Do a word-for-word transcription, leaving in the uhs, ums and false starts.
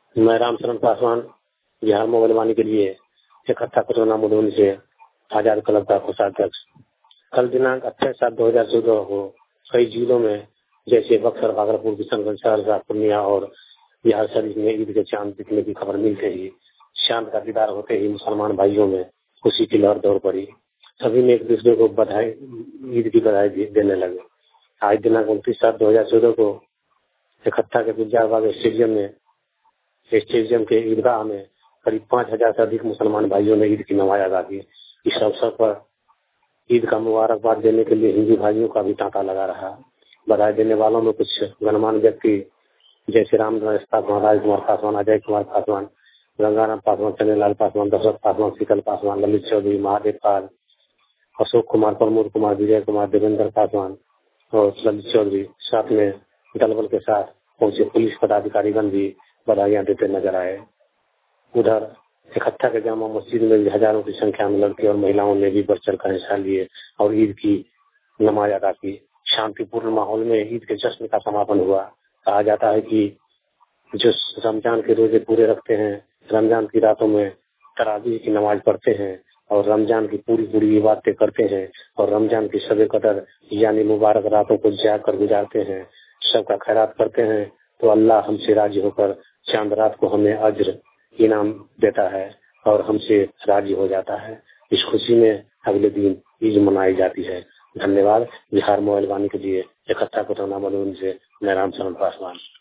मैं रामचरण पासवान बिहार मोबाइल वाणी के लिए इकट्ठा कोरोना मुडोनी से आजाद क्लब का कोषाध्यक्ष। कल दिनांक अट्ठाईस सात दो हजार चौदह को कई जिलों में जैसे बक्सर, भागलपुर, किशनगंज, सहरसा, पूर्णिया और बिहार शरीफ में ईद के चांद दिखने की खबर मिलते ही चांद का दीदार होते ही मुसलमान भाइयों में खुशी की लहर दौड़ पड़ी। सभी ने एक दूसरे को बधाई ईद की बधाई देने लगे। आज दिनांक उनतीस सात दो हजार चौदह को इकट्ठा के गुलजारबाग स्टेडियम में स्टेडियम के ईदगाह में करीब पाँच हजार से अधिक मुसलमान भाइयों ने ईद की नमाज अदा की। इस अवसर पर ईद का मुबारकबाद देने के लिए हिंदू भाइयों का भी तांता लगा रहा। बधाई देने वालों में कुछ गणमान्य व्यक्ति जैसे रामदास पासवान, राजकुमार पासवान, अजय कुमार पासवान, गंगाराम पासवान, चन्नेलाल पासवान, दशरथ पासवान, शीतल पासवान, ललित चौधरी, महादेव पाल, अशोक कुमार, प्रमोद कुमार, विजय कुमार, देवेंद्र पासवान और ललित चौधरी साथ में दलबल के साथ पहुंचे पुलिस पदाधिकारीगण भी बधाइयां देते नजर आए। उधर इकट्ठा के जामा मस्जिद में भी हजारों की संख्या में लड़के और महिलाओं ने भी बढ़ चढ़ कर हिस्सा लिए और ईद की नमाज अदा की। शांतिपूर्ण माहौल में ईद के जश्न का समापन हुआ। कहा जाता है कि जो रमजान के रोजे पूरे रखते हैं, रमजान की रातों में तरावीह की नमाज पढ़ते हैं और रमजान की पूरी पूरी इबादतें करते हैं और रमजान की शब कदर यानी मुबारक रातों को जाग कर गुजारते हैं, सबका खैरात करते हैं, तो अल्लाह हमसे राजी होकर चांद रात को हमें अज्र इनाम देता है और हमसे राजी हो जाता है। इस खुशी में अगले दिन ईद मनाई जाती है। धन्यवाद। बिहार मोबाइल वाणी के लिए इकट्ठा कोरोना मुडोनी से मैं रामचरण पासवान।